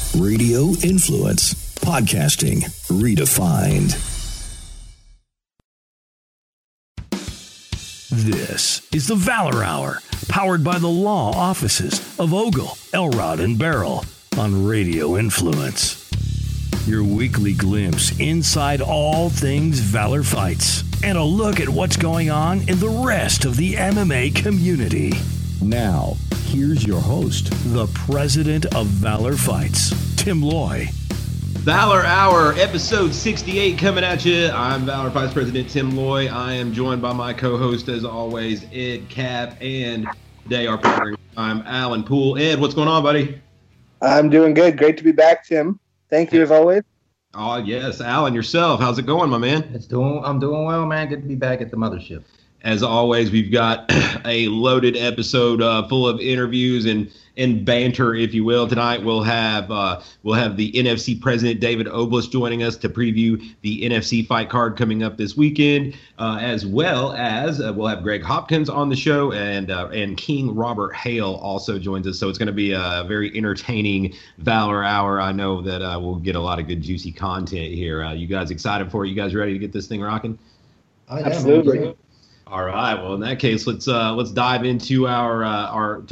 Radio Influence. Podcasting redefined. This is the Valor Hour, powered by the law offices of Ogle, Elrod, and Barrel on Radio Influence. Your weekly glimpse inside all things Valor Fights and a look at what's going on in the rest of the MMA community. Now, here's your host, the president of Valor Fights, Tim Loy. Valor Hour, episode 68 coming at you. I'm Valor Fights President Tim Loy. I am joined by my co-host, as always, Ed Cap, and today our partner, I'm Alan Poole. Ed, what's going on, buddy? I'm doing good. Great to be back, Tim. Thank you, as always. Oh, yes. Alan, yourself, how's it going, my man? I'm doing well, man. Good to be back at the mothership. As always, we've got a loaded episode full of interviews and banter, if you will. Tonight we'll have the NFC president David Oblis joining us to preview the NFC fight card coming up this weekend, as well as we'll have Greg Hopkins on the show, and King Robert Hale also joins us. So it's going to be a very entertaining Valor Hour. I know that we'll get a lot of good juicy content here. You guys excited for it? You guys ready to get this thing rocking? Absolutely. All right. Well, in that case, let's dive into our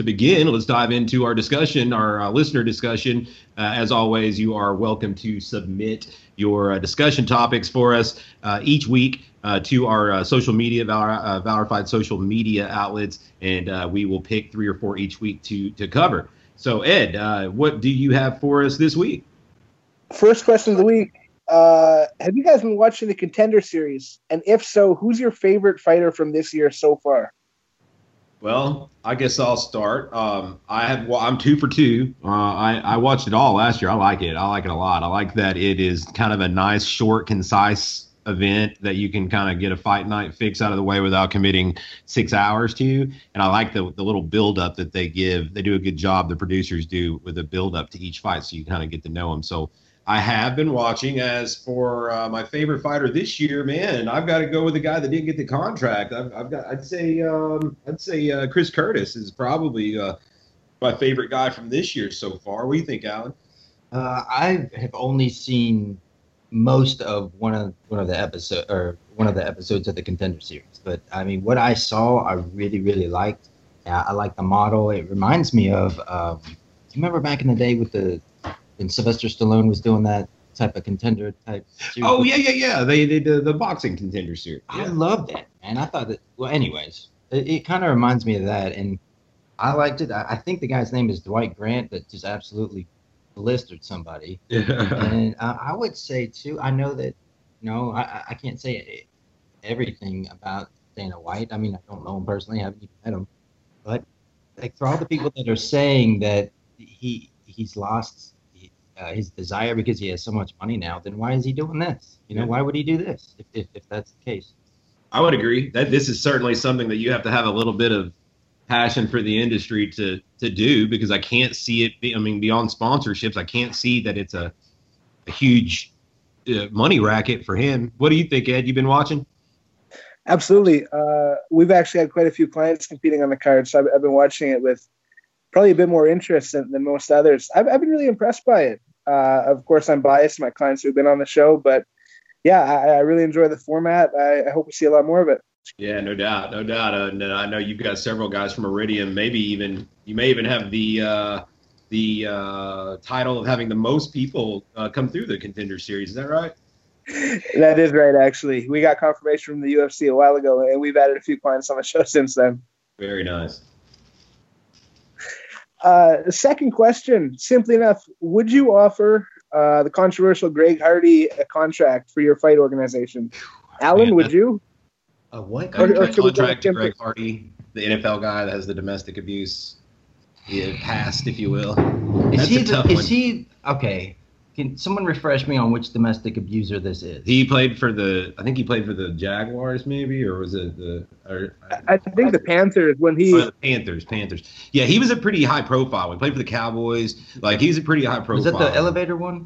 discussion, our listener discussion. As always, you are welcome to submit your discussion topics for us each week to our social media, Valor Fight social media outlets, and we will pick 3 or 4 each week to cover. So, Ed, what do you have for us this week? First question of the week. Have you guys been watching the Contender Series? And if so, who's your favorite fighter from this year so far? Well, I guess I'll start. I'm 2 for 2. I watched it all last year. I like it. I like it a lot. I like that it is kind of a nice, short, concise event that you can kind of get a fight night fix out of the way without committing 6 hours to. And I like the little build-up that they give. They do a good job, the producers do, with a build-up to each fight, so you kind of get to know them. So I have been watching. As for my favorite fighter this year, man, I've got to go with the guy that didn't get the contract. I'd say Chris Curtis is probably my favorite guy from this year so far. What do you think, Alan? I have only seen most of one of the episodes of the Contender Series, but I mean, what I saw, I really, really liked. I like the model. It reminds me of. Do you remember back in the day when Sylvester Stallone was doing that type of contender type series? Oh, yeah. They did the boxing Contender series. Yeah. I love that, man. I thought that, well, anyways, it kind of reminds me of that, and I liked it. I think the guy's name is Dwight Grant that just absolutely blistered somebody. Yeah. And I would say, too, I know that, I can't say everything about Dana White. I mean, I don't know him personally. I haven't even met him. But like, for all the people that are saying that he's lost his desire because he has so much money now, then why is he doing this? Why would he do this if that's the case? I would agree that this is certainly something that you have to have a little bit of passion for the industry to do, because I can't see it. Beyond sponsorships, I can't see that it's a huge money racket for him. What do you think, Ed? You've been watching? Absolutely. We've actually had quite a few clients competing on the card, so I've been watching it with probably a bit more interest than most others. I've been really impressed by it. Of course, I'm biased, my clients who've been on the show, but yeah, I really enjoy the format. I hope we see a lot more of it. Yeah, no doubt. And I know you've got several guys from Iridium. You may even have the title of having the most people come through the Contender Series. Is that right? That is right, actually. We got confirmation from the UFC a while ago, and we've added a few clients on the show since then. Very nice. Second question, simply enough, would you offer the controversial Greg Hardy a contract for your fight organization? Alan, would you? What? Contract to Greg Hardy, the NFL guy that has the domestic abuse past, if you will. Is he okay? Can someone refresh me on which domestic abuser this is? He played for the Jaguars, maybe, or was it I think the Panthers when he. The Panthers. Yeah, he was a pretty high profile. He played for the Cowboys. Like, he's a pretty high profile. Was that the elevator one?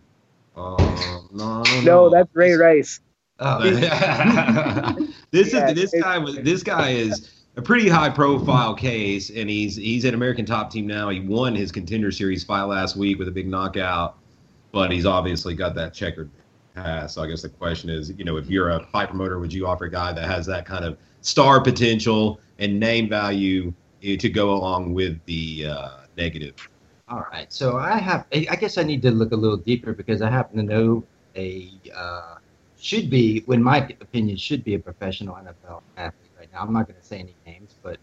No, that's Ray Rice. Oh. This guy is a pretty high profile case, and he's an American Top Team now. He won his Contender Series fight last week with a big knockout, but he's obviously got that checkered past. So I guess the question is, if you're a fight promoter, would you offer a guy that has that kind of star potential and name value to go along with the negative? All right. So I guess I need to look a little deeper because I happen to know in my opinion, should be a professional NFL athlete right now. I'm not going to say any names, but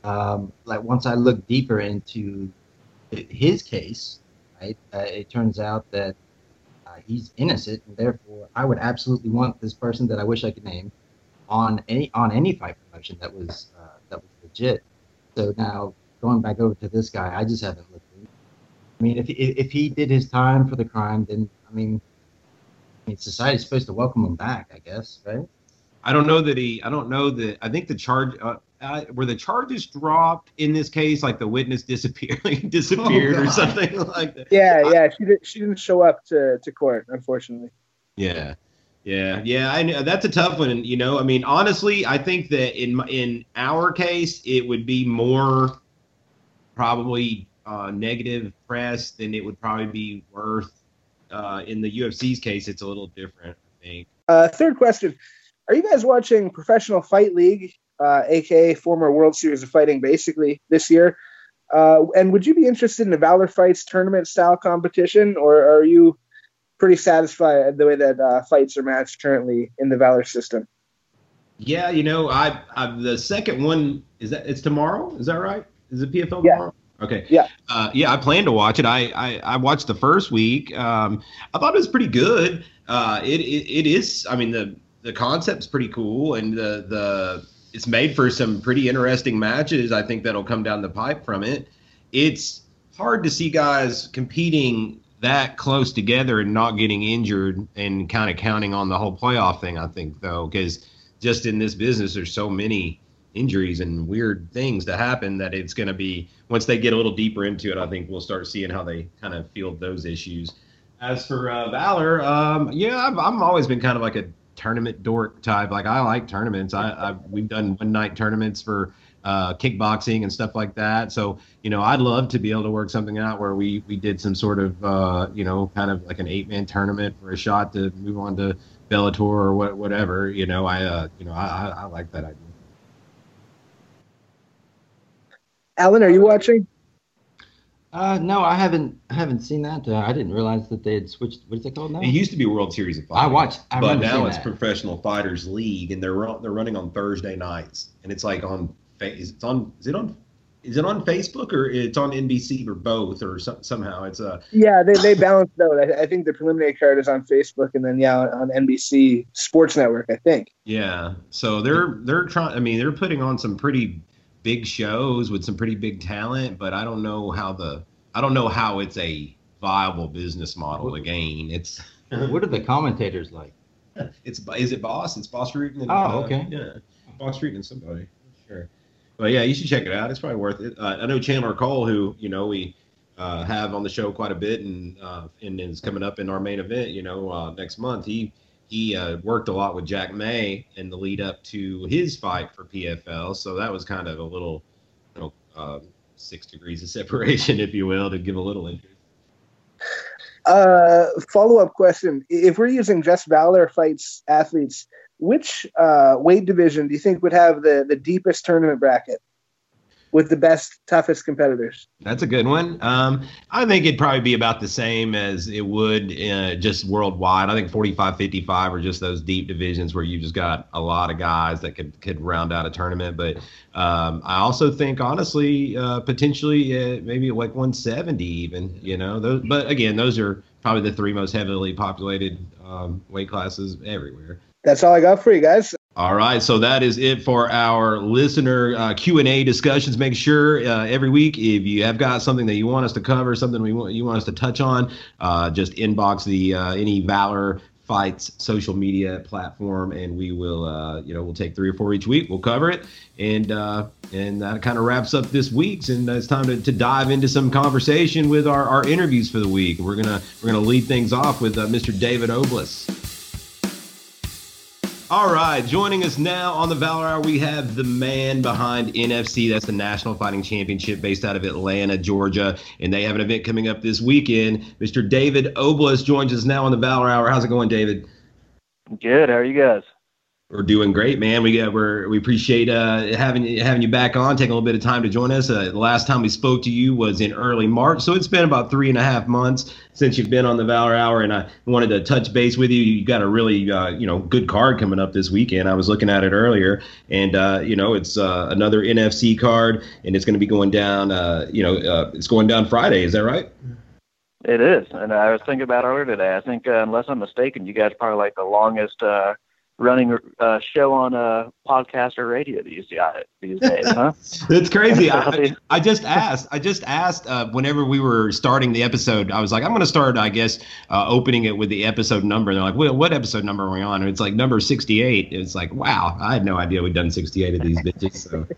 once I look deeper into his case, right, it turns out that he's innocent, and therefore I would absolutely want this person that I wish I could name on any fight promotion that was legit. So now going back over to this guy, I just haven't looked. I mean, if he did his time for the crime, then I mean, society's supposed to welcome him back, I guess, right? I don't know that. I think the charge were the charges dropped in this case, like the witness disappeared or something like that. Yeah. She didn't show up to court, unfortunately. Yeah. I know that's a tough one. And, I mean, honestly, I think that in our case, it would be more probably negative press than it would probably be worth. In the UFC's case, it's a little different, I think. Third question. Are you guys watching Professional Fight League, aka former World Series of Fighting, basically, this year? And would you be interested in a Valor Fights tournament-style competition, or are you pretty satisfied the way that fights are matched currently in the Valor system? Yeah, the second one, it's tomorrow? Is that right? Is it PFL tomorrow? Okay. Yeah. I plan to watch it. I watched the first week. I thought it was pretty good. It is. I mean, the concept's pretty cool, and it's made for some pretty interesting matches. I think that'll come down the pipe from it. It's hard to see guys competing that close together and not getting injured and kind of counting on the whole playoff thing. I think though, because just in this business, there's so many injuries and weird things to happen that it's going to be, once they get a little deeper into it, I think we'll start seeing how they kind of field those issues. As for Valor, I've always been kind of like a tournament dork type. Like, I like tournaments. We've done one-night tournaments for kickboxing and stuff like that. So, I'd love to be able to work something out where we did some sort of, kind of like an 8-man tournament for a shot to move on to Bellator or whatever. I like that idea. Alan, are you watching? No, I haven't seen that. I didn't realize that they had switched. What is it called now? It used to be World Series of Fighting. But now it's Professional Fighters League, and they're running on Thursday nights, and it's like is it on Facebook or it's on NBC or both or somehow it's they balanced it out. I think the preliminary card is on Facebook, and then on NBC Sports Network, I think. Yeah, so they're trying. I mean, they're putting on some pretty big shows with some pretty big talent, but I don't know how it's a viable business model to gain. It's what are the commentators like? Is it Boss? It's Boss Rutan. Okay. Yeah, Boss Rutan and somebody. Sure. But yeah, you should check it out. It's probably worth it. I know Chandler Cole, who we have on the show quite a bit, and is coming up in our main event. Next month. He worked a lot with Jack May in the lead up to his fight for PFL, so that was kind of a little, 6 degrees of separation, if you will, to give a little interest. Follow-up question: if we're using just Valor Fights athletes, which weight division do you think would have the deepest tournament bracket with the best, toughest competitors? That's a good one. I think it'd probably be about the same as it would just worldwide. I think 45, 55 are just those deep divisions where you just got a lot of guys that could round out a tournament. But I also think, honestly, potentially maybe like 170 even, but again, those are probably the 3 most heavily populated weight classes everywhere. That's all I got for you guys. All right, so that is it for our listener Q&A discussions. Make sure every week, if you have got something that you want us to cover, something you want us to touch on, just inbox the any Valor Fights social media platform, and we will, we'll take 3 or 4 each week. We'll cover it, and that kind of wraps up this week's. And it's time to dive into some conversation with our interviews for the week. We're gonna lead things off with Mr. David Oblis. All right, joining us now on the Valor Hour, we have the man behind NFC. That's the National Fighting Championship based out of Atlanta, Georgia. And they have an event coming up this weekend. Mr. David Oblas joins us now on the Valor Hour. How's it going, David? Good. How are you guys? We're doing great, man. We appreciate having you back on, taking a little bit of time to join us. The last time we spoke to you was in early March, so it's been about 3.5 months since you've been on the Valor Hour, and I wanted to touch base with you. You got a really good card coming up this weekend. I was looking at it earlier, and it's another NFC card, and it's going to be going down. It's going down Friday. Is that right? It is, and I was thinking about earlier today. I think, unless I'm mistaken, you guys are probably like the longest running show on podcast or radio these days, huh? That's crazy. I just asked whenever we were starting the episode, I was like, I'm going to start, I guess, opening it with the episode number. And they're like, well, what episode number are we on? And it's like number 68. It's like, wow, I had no idea we'd done 68 of these bitches.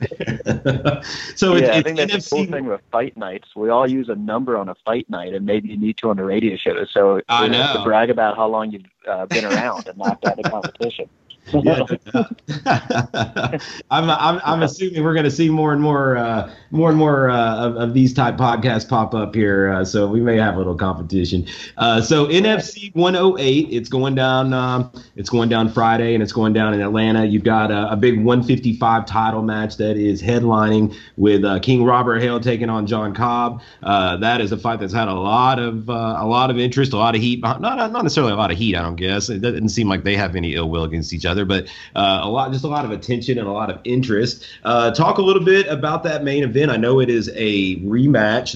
So yeah, it's I think that's NFC. the cool thing with fight nights. We all use a number on a fight night, and maybe you need to on a radio show. So I know. To brag about how long you've been around and knocked out the competition. Yeah, I'm assuming we're going to see more and more of these type podcasts pop up here. So we may have a little competition. So NFC 108, it's going down Friday, and it's going down in Atlanta. You've got a big 155 title match that is headlining with King Robert Hale taking on John Cobb. That is a fight that's had a lot of interest, a lot of heat. Not necessarily a lot of heat, I don't guess. It doesn't seem like they have any ill will against each other, but a lot of attention and a lot of interest. Talk a little bit about that main event. I know it is a rematch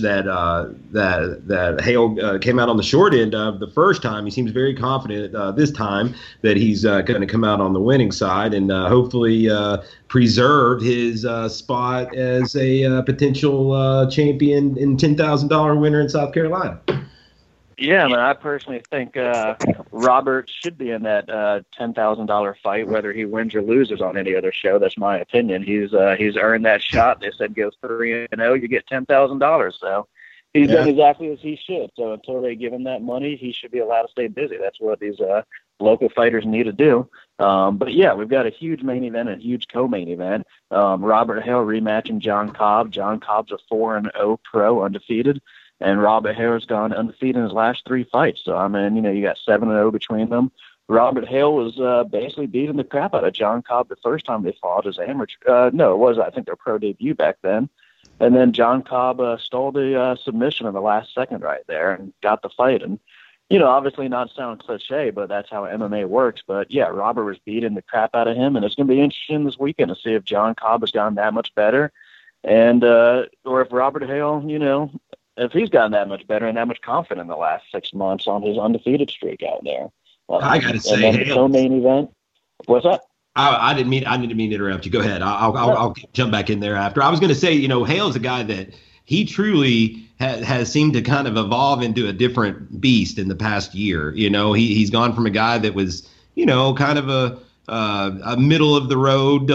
that Hale came out on the short end of the first time. He seems very confident this time that he's going to come out on the winning side and hopefully preserve his spot as a potential champion and $10,000 winner in South Carolina. Yeah, I personally think Robert should be in that $10,000 fight, whether he wins or loses on any other show. That's my opinion. He's earned that shot. They said go 3-0, you get $10,000. So he's done exactly as he should. So until they give him that money, he should be allowed to stay busy. That's what these local fighters need to do. But yeah, we've got a huge main event and a huge co-main event. Robert Hale rematching John Cobb. John Cobb's a 4-0 pro, undefeated. And Robert Hale's gone undefeated in his last 3 fights. So, I mean, you got 7-0 between them. Robert Hale was basically beating the crap out of John Cobb the first time they fought as amateur. No, it was, I think, their pro debut back then. And then John Cobb stole the submission in the last second right there and got the fight. And, obviously not sound cliche, but that's how MMA works. But, yeah, Robert was beating the crap out of him. And it's going to be interesting this weekend to see if John Cobb has gotten that much better. And or if Robert Hale, if he's gotten that much better and that much confident in the last 6 months on his undefeated streak out there. I got to say, and then the co-main event. What's that? I didn't mean to interrupt you. Go ahead. I'll jump back in there after. I was going to say, Hale's a guy that he truly has seemed to kind of evolve into a different beast in the past year. He's gone from a guy that was, kind of a middle of the road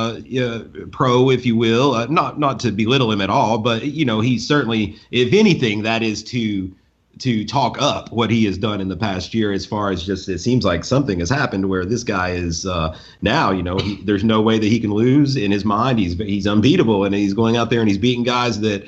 pro, if you will, not to belittle him at all, but he's certainly, if anything, that is to talk up what he has done in the past year. As far as just, it seems like something has happened where this guy is now, there's no way that he can lose in his mind. He's unbeatable, and he's going out there and he's beating guys that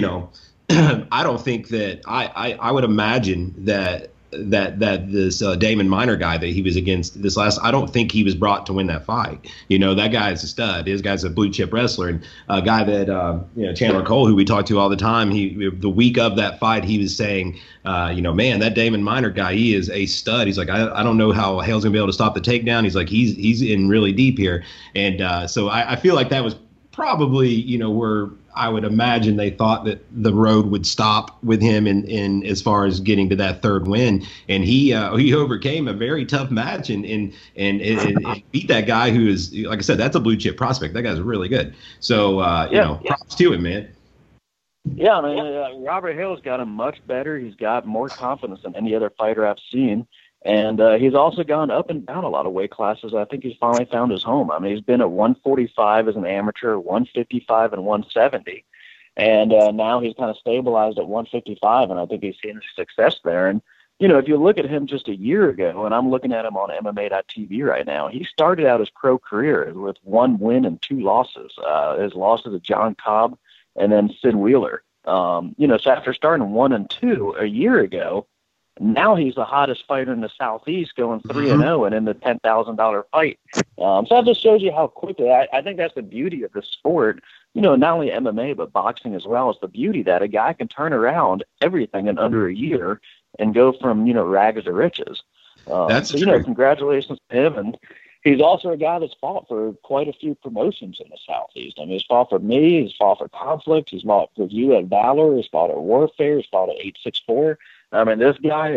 I don't think that I would imagine that this Damon Minor guy that he was against this last, I don't think he was brought to win that fight. That guy is a stud. This guy's a blue chip wrestler, and a guy that Chandler Cole, who we talk to all the time, the week of that fight, he was saying, man, that Damon Minor guy, he is a stud. He's like, I don't know how Hale's gonna be able to stop the takedown. He's like, he's in really deep here, and so I feel like that was probably where I would imagine they thought that the road would stop with him in as far as getting to that third win, and he overcame a very tough match and beat that guy who is, like I said, that's a blue chip prospect. That guy's really good. So props to him, man. Yeah, I mean, Robert Hale's gotten much better. He's got more confidence than any other fighter I've seen. And he's also gone up and down a lot of weight classes. I think he's finally found his home. I mean, he's been at 145 as an amateur, 155 and 170. And now he's kind of stabilized at 155, and I think he's seen success there. And, if you look at him just a year ago, and I'm looking at him on MMA.tv right now, he started out his pro career with 1 win and 2 losses. His losses to John Cobb and then Sid Wheeler. So after starting 1-2 a year ago, now he's the hottest fighter in the Southeast, going 3-0 and in the $10,000 fight. So that just shows you how quickly. I think that's the beauty of the sport. Not only MMA but boxing as well. Is the beauty that a guy can turn around everything in under a year and go from rags to riches. That's true. Congratulations to him. And he's also a guy that's fought for quite a few promotions in the Southeast. I mean, he's fought for me. He's fought for Conflict. He's fought for you at Valor. He's fought at Warfare. He's fought at 864. I mean, this guy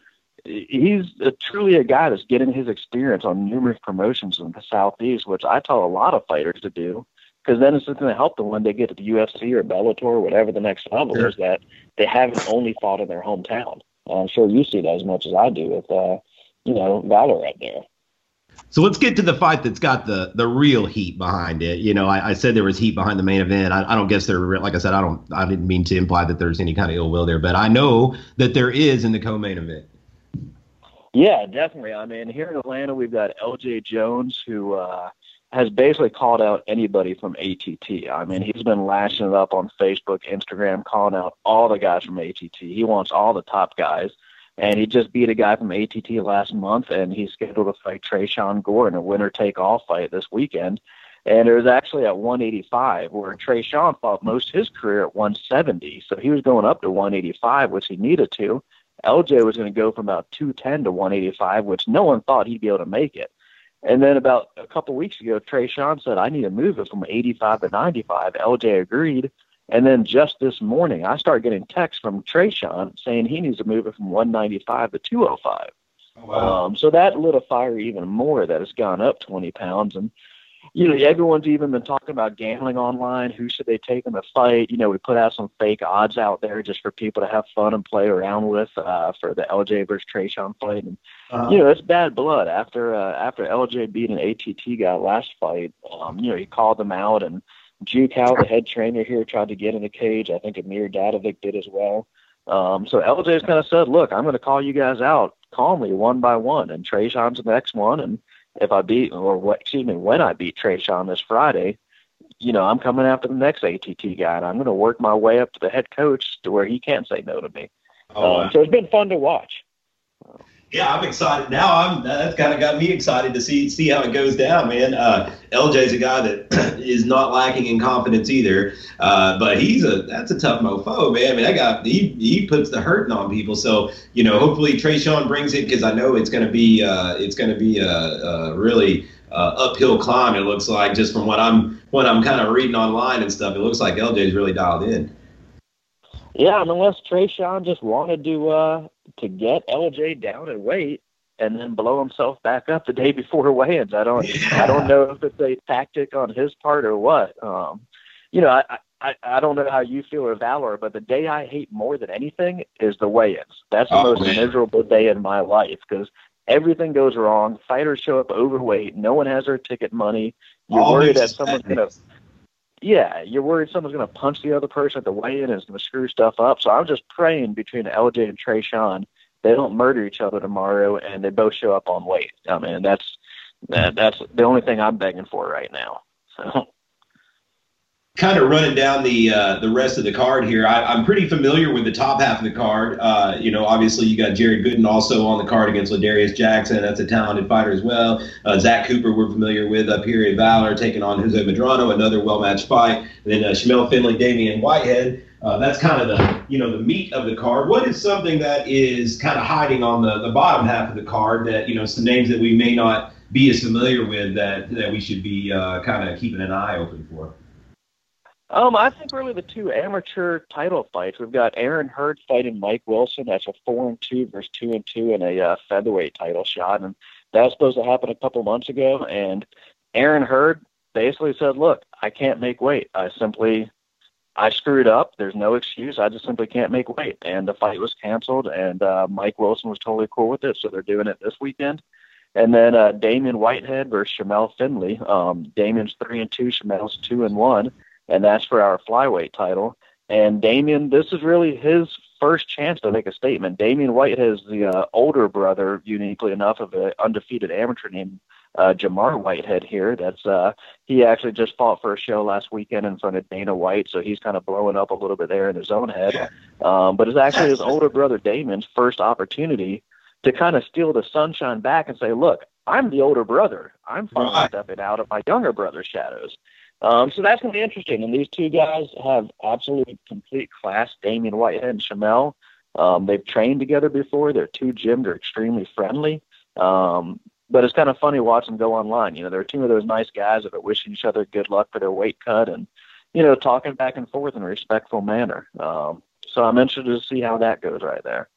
he's truly a guy that's getting his experience on numerous promotions in the Southeast, which I tell a lot of fighters to do, because then it's just going to help them when they get to the UFC or Bellator or whatever the next level is, that they haven't only fought in their hometown. I'm sure you see that as much as I do with, Valor right there. So let's get to the fight that's got the real heat behind it. I said there was heat behind the main event. I don't guess like I said, I didn't mean to imply that there's any kind of ill will there, but I know that there is in the co-main event. Yeah, definitely. I mean, here in Atlanta, we've got LJ Jones, who has basically called out anybody from ATT. I mean, he's been lashing it up on Facebook, Instagram, calling out all the guys from ATT. He wants all the top guys. And he just beat a guy from ATT last month, and he's scheduled to fight Tresean Gore in a winner-take-all fight this weekend. And it was actually at 185, where Tresean fought most of his career at 170. So he was going up to 185, which he needed to. LJ was going to go from about 210 to 185, which no one thought he'd be able to make it. And then about a couple weeks ago, Tresean said, I need to move it from 85 to 95. LJ agreed. And then just this morning, I started getting texts from Tresean saying he needs to move it from 195 to 205. Wow. So that lit a fire even more that it's gone up 20 pounds. And, everyone's even been talking about gambling online. Who should they take in the fight? We put out some fake odds out there just for people to have fun and play around with for the LJ versus Tresean fight. And, it's bad blood. After LJ beat an ATT guy last fight, he called them out, and Juke Howe, the head trainer here, tried to get in the cage. I think Amir Dadovic did as well. So LJ's kind of said, look, I'm going to call you guys out calmly one by one, and Tresean's the next one. And if I when I beat Tresean this Friday, I'm coming after the next ATT guy, and I'm going to work my way up to the head coach to where he can't say no to me. So it's been fun to watch. Yeah, I'm excited now. That's kind of got me excited to see how it goes down, man. LJ's a guy that is not lacking in confidence either, but that's a tough mofo, man. I mean, that guy he puts the hurting on people. So hopefully Tresean brings it, because I know it's going to be a really uphill climb. It looks like, just from what I'm kind of reading online and stuff. It looks like LJ's really dialed in. Yeah, unless Tresean just wanted to get LJ down in weight and then blow himself back up the day before weigh-ins. I don't know if it's a tactic on his part or what. I don't know how you feel or Valor, but the day I hate more than anything is the weigh-ins. That's the most miserable day in my life, because everything goes wrong. Fighters show up overweight. No one has their ticket money. You're worried that someone's going to... Yeah, you're worried someone's going to punch the other person at the weigh-in and is going to screw stuff up. So I'm just praying between LJ and Tresean they don't murder each other tomorrow and they both show up on weight. I mean, that's the only thing I'm begging for right now. So, kind of running down the rest of the card here. I'm pretty familiar with the top half of the card. Obviously you got Jared Gooden also on the card against Ladarius Jackson. That's a talented fighter as well. Zach Cooper we're familiar with up here at Valor, taking on Jose Medrano, another well-matched fight. And then Shamel Finley, Damian Whitehead. That's kind of the meat of the card. What is something that is kind of hiding on the bottom half of the card that, some names that we may not be as familiar with that we should be kind of keeping an eye open for? I think really the two amateur title fights. We've got Aaron Hurd fighting Mike Wilson. That's a 4-2 versus 2-2 in a featherweight title shot, and that was supposed to happen a couple months ago. And Aaron Hurd basically said, "Look, I can't make weight. I screwed up. There's no excuse. I just simply can't make weight." And the fight was canceled, and Mike Wilson was totally cool with it, so they're doing it this weekend. And then Damian Whitehead versus Shamel Finley. Damian's 3-2, Shamel's 2-1. And that's for our flyweight title. And Damian, this is really his first chance to make a statement. Damian Whitehead is the older brother, uniquely enough, of an undefeated amateur named Jamar Whitehead here. He actually just fought for a show last weekend in front of Dana White, so he's kind of blowing up a little bit there in his own head. But it's actually his older brother Damian's first opportunity to kind of steal the sunshine back and say, look, I'm the older brother. I'm finally stepping out of my younger brother's shadows. So that's going to be interesting. And these two guys have absolutely complete class, Damian Whitehead and Shamel. They've trained together before. Their two gyms are extremely friendly. But it's kind of funny watching them go online. You know, they're two of those nice guys that are wishing each other good luck for their weight cut and, you know, talking back and forth in a respectful manner. So I'm interested to see how that goes right there.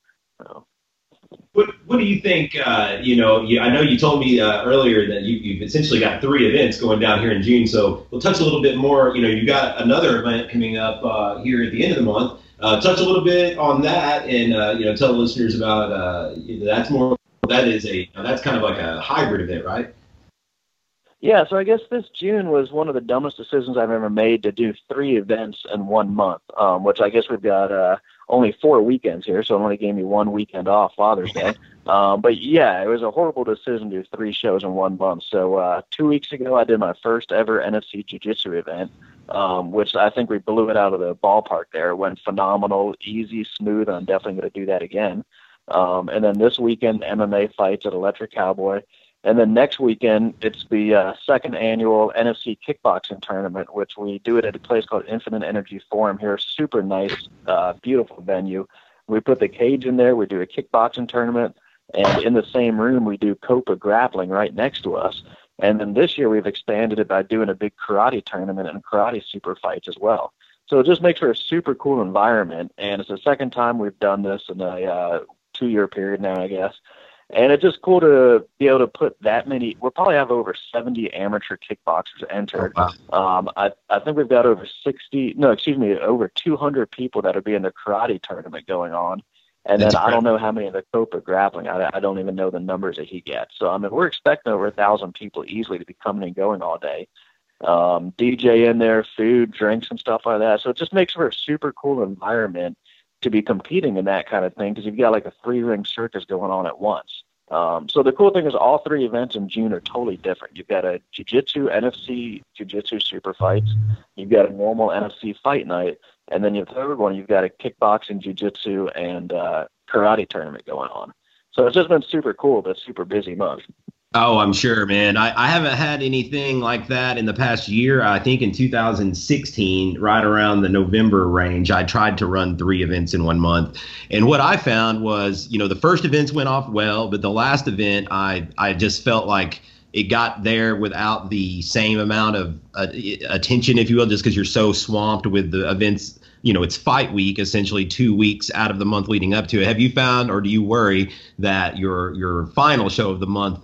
What do you think? I know you told me earlier that you've essentially got 3 events going down here in June. So we'll touch a little bit more. You know, you've got another event coming up here at the end of the month. Touch a little bit on that, and tell the listeners about that's kind of like a hybrid event, right? Yeah, so I guess this June was one of the dumbest decisions I've ever made to do 3 events in 1 month, which I guess we've got only 4 weekends here, so it only gave me 1 weekend off, Father's Day. But yeah, it was a horrible decision to do 3 shows in 1 month. So 2 weeks ago, I did my first ever NFC Jiu-Jitsu event, which I think we blew it out of the ballpark there. It went phenomenal, easy, smooth, and I'm definitely going to do that again. And then this weekend, MMA fights at Electric Cowboy. And then next weekend, it's the second annual NFC kickboxing tournament, which we do it at a place called Infinite Energy Forum here. Super nice, beautiful venue. We put the cage in there. We do a kickboxing tournament. And in the same room, we do Copa grappling right next to us. And then this year, we've expanded it by doing a big karate tournament and karate super fights as well. So it just makes for a super cool environment. And it's the second time we've done this in a 2-year period now, I guess. And it's just cool to be able to put that many. We'll probably have over 70 amateur kickboxers entered. Oh, wow. I think we've got over 200 people that are be in the karate tournament going on. And then I don't know how many of the Copa grappling. I don't even know the numbers that he gets. So, I mean, we're expecting over 1,000 people easily to be coming and going all day. DJ in there, food, drinks, and stuff like that. So it just makes for a super cool environment to be competing in that kind of thing, because you've got like a 3-ring circus going on at once. So the cool thing is all 3 events in June are totally different. You've got a Jiu-Jitsu, NFC Jiu-Jitsu super fights. You've got a normal NFC fight night. And then the third one, you've got a kickboxing, Jiu-Jitsu, and karate tournament going on. So it's just been super cool, but super busy month. Oh, I'm sure, man. I haven't had anything like that in the past year. I think in 2016, right around the November range, I tried to run 3 events in 1 month. And what I found was, the first events went off well, but the last event, I just felt like it got there without the same amount of attention, if you will, just because you're so swamped with the events. It's fight week, essentially 2 weeks out of the month leading up to it. Have you found, or do you worry that your final show of the month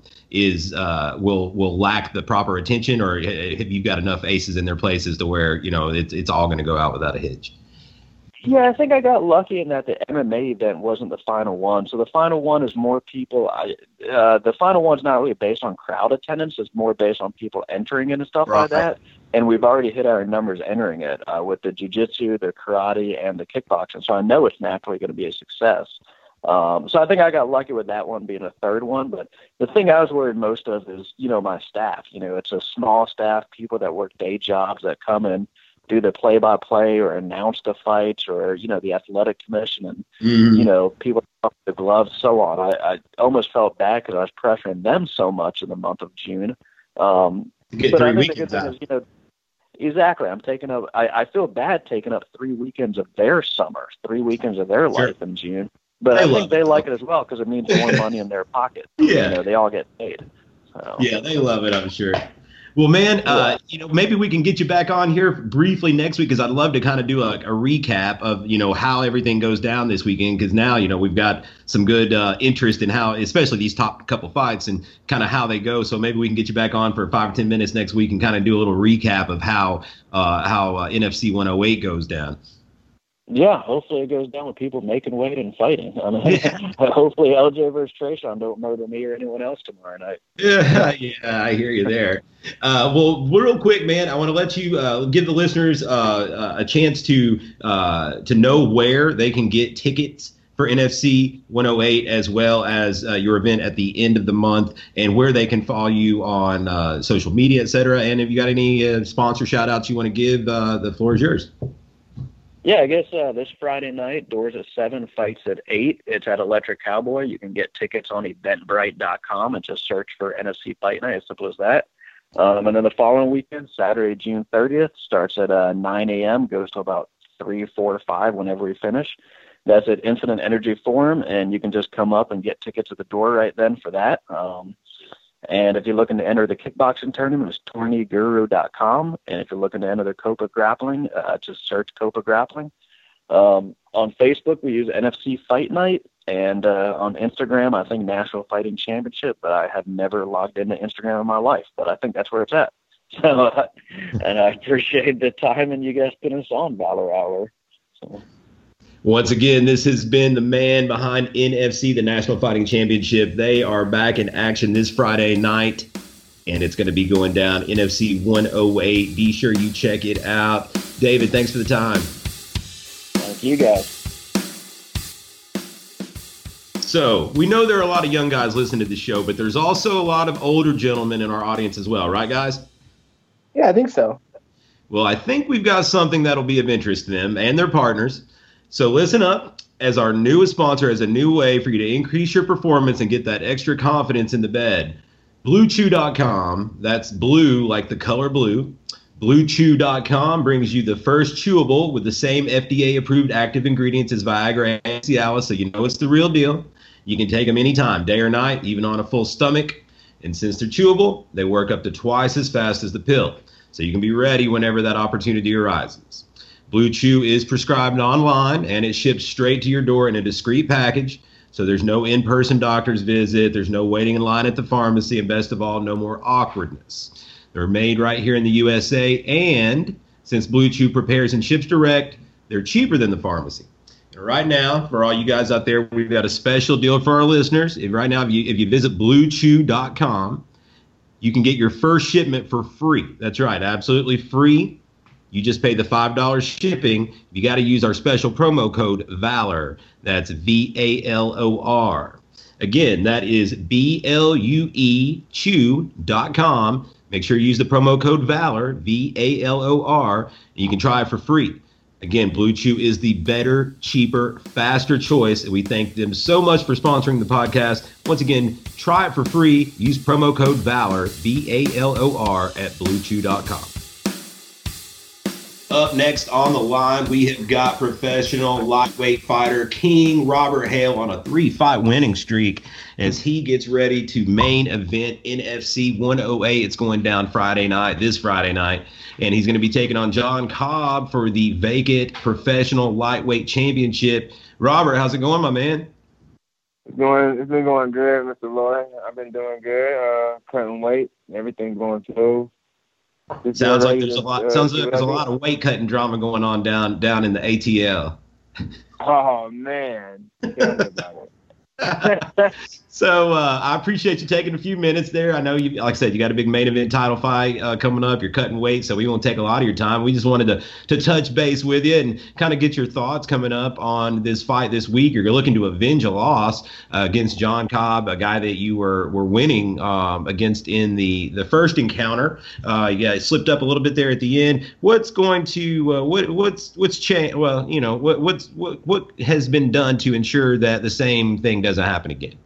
will lack the proper attention, or have you got enough aces in their places to where it's all going to go out without a hitch? Yeah, I think I got lucky in that the MMA event wasn't the final one. So the final one is more people. The final one's not really based on crowd attendance; it's more based on people entering it and stuff like that. And we've already hit our numbers entering it with the jiu-jitsu, the karate, and the kickboxing. So I know it's naturally going to be a success. So I think I got lucky with that one being a third one. But the thing I was worried most of is, my staff. It's a small staff, people that work day jobs that come in, do the play-by-play or announce the fights, or, the athletic commission and, people with the gloves, so on. I almost felt bad because I was pressuring them so much in the month of June. Get but 3 I think weekends the good thing is, exactly. I'm taking up, I feel bad taking up 3 weekends of their summer, 3 weekends of their life in June. But I think they like it as well because it means more money in their pocket. Yeah. They all get paid. So. Yeah, they love it, I'm sure. Well, man, maybe we can get you back on here briefly next week, because I'd love to kind of do a recap of, how everything goes down this weekend, because now, we've got some good interest in how, especially these top couple fights and kind of how they go. So maybe we can get you back on for 5 or 10 minutes next week and kind of do a little recap of how NFC 108 goes down. Yeah, hopefully it goes down with people making weight and fighting. I mean, hopefully LJ versus Trayshawn don't murder me or anyone else tomorrow night. Yeah, I hear you there. Well, real quick, man, I want to let you give the listeners a chance to know where they can get tickets for NFC 108, as well as your event at the end of the month, and where they can follow you on social media, et cetera. And if you got any sponsor shout outs you want to give, the floor is yours. Yeah, I guess this Friday night, doors at 7, fights at 8. It's at Electric Cowboy. You can get tickets on eventbrite.com and just search for NFC Fight Night, as simple as that. And then the following weekend, Saturday, June 30th, starts at 9 a.m., goes to about 3, 4, 5 whenever we finish. That's at Infinite Energy Forum, and you can just come up and get tickets at the door right then for that. And if you're looking to enter the kickboxing tournament, it's tourneyguru.com. And if you're looking to enter the Copa Grappling, just search Copa Grappling. On Facebook, we use NFC Fight Night. And on Instagram, I think National Fighting Championship. But I have never logged into Instagram in my life. But I think that's where it's at. So, and I appreciate the time and you guys putting us on Valor Hour. So. Once again, this has been the man behind NFC, the National Fighting Championship. They are back in action this Friday night, and it's going to be going down NFC 108. Be sure you check it out. David, thanks for the time. Thank you, guys. So we know there are a lot of young guys listening to the show, but there's also a lot of older gentlemen in our audience as well. Right, guys? Yeah, I think so. Well, I think we've got something that'll be of interest to them and their partners. So listen up, as our newest sponsor has a new way for you to increase your performance and get that extra confidence in the bed. BlueChew.com, that's blue like the color blue. BlueChew.com brings you the first chewable with the same FDA-approved active ingredients as Viagra and Cialis, so you know it's the real deal. You can take them anytime, day or night, even on a full stomach. And since they're chewable, they work up to twice as fast as the pill, so you can be ready whenever that opportunity arises. Blue Chew is prescribed online, and it ships straight to your door in a discreet package, so there's no in-person doctor's visit, there's no waiting in line at the pharmacy, and best of all, no more awkwardness. They're made right here in the USA, and since Blue Chew prepares and ships direct, they're cheaper than the pharmacy. And right now, for all you guys out there, we've got a special deal for our listeners. If you visit BlueChew.com, you can get your first shipment for free. That's right, absolutely free. You just pay the $5 shipping. You got to use our special promo code VALOR. That's VALOR. Again, that is BLUE chew.com. Make sure you use the promo code VALOR, VALOR, and you can try it for free. Again, Blue Chew is the better, cheaper, faster choice, and we thank them so much for sponsoring the podcast. Once again, try it for free. Use promo code VALOR, VALOR, at BlueChew.com. Up next on the line, we have got professional lightweight fighter King Robert Hale on a 3-fight winning streak as he gets ready to main event NFC 108. It's going down this Friday night, and he's going to be taking on John Cobb for the vacant professional lightweight championship. Robert, how's it going, my man? It's been going good, Mr. Lloyd. I've been doing good, cutting weight. Everything's going smooth. Sounds like there's a lot. Sounds like there's a lot of weight cutting drama going on down in the ATL. Oh man, tell me about it. So I appreciate you taking a few minutes there. I know you, like I said, you got a big main event title fight coming up. You're cutting weight, so we won't take a lot of your time. We just wanted to touch base with you and kind of get your thoughts coming up on this fight this week. You're looking to avenge a loss against John Cobb, a guy that you were winning against in the first encounter. It slipped up a little bit there at the end. What's going to what's changed? Well, you know, what has been done to ensure that the same thing doesn't happen again?